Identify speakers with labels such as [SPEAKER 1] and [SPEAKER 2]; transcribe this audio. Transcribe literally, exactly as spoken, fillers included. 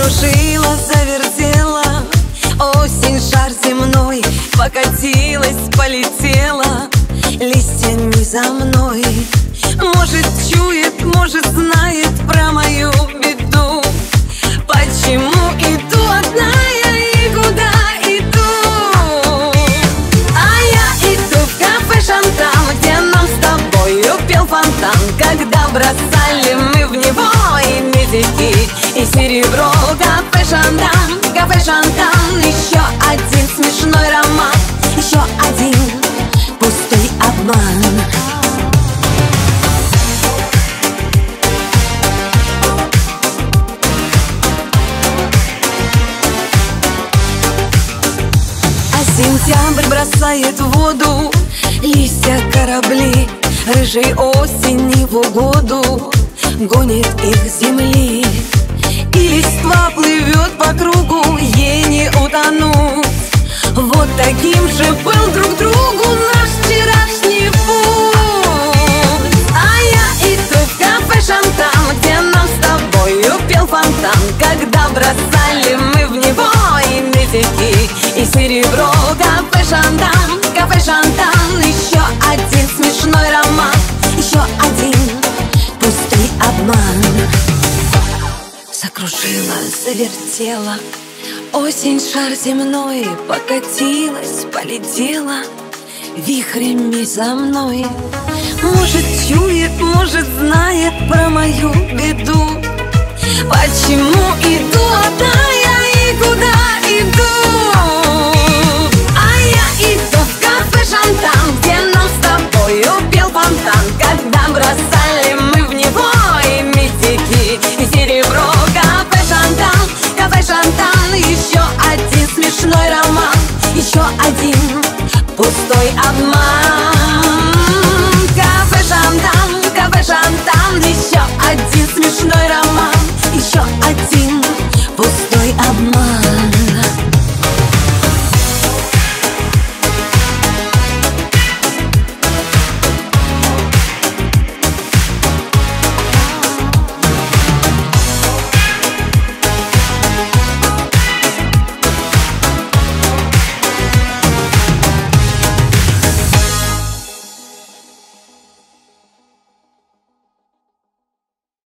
[SPEAKER 1] Закружила, завертела, осень шар земной, покатилась, полетела листьями за мной. Может, чует, может, знает про мою беду. Почему иду одна я и куда иду? А я иду в кафе «Шантан», где нам с тобою пел фонтан, когда бросали мы в него и медики, и серебро. Кафе «Шантан», кафе «Шантан», еще один смешной роман, еще один пустой обман. Сентябрь бросает в воду листья корабли, рыжей осени в угоду гонит их с земли. И листва плывет по кругу, ей не утонуть. Вот таким же был друг другу наш вчерашний путь. А я иду в кафе «Шантан», где нам с тобою пел фонтан, когда бросали мы в него и медики, и серебро. Кафе «Шантан», кафе «Шантан», еще один смешной роман, еще один пустой обман. Закружила, завертела, осень шар земной, покатилась, полетела вихрями за мной. Может, чует, может, знает про мою беду. Почему иду одна я и куда иду?